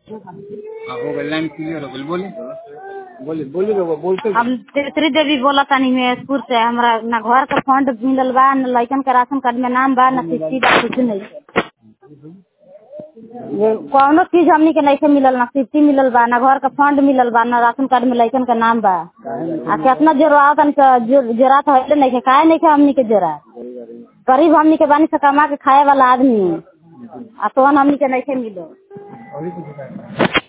हो गई, line clear हो गई। बोली बोली बोली बोलते। हम तेतरी देवी बोला तानी महेशपुर से। हमरा ना घर का फंड मिलल बा, ना लइकन के राशन कार्ड में नाम बा, ना शिक्षी बा, कुछ नहीं। ये कौनो चीज हमनी के नहीं मिलल, ना शिक्षी मिलल बा, ना घर का फंड मिलल बा, ना राशन कार्ड में लइकन का नाम बा। आ कितना जरूरत जरूरत है नहीं खाए नहीं खे हमनी के जरा गरीब हमनी के बानी से कमा के खाए वाला आदमी। आ तो हमनी के नहीं मिलो।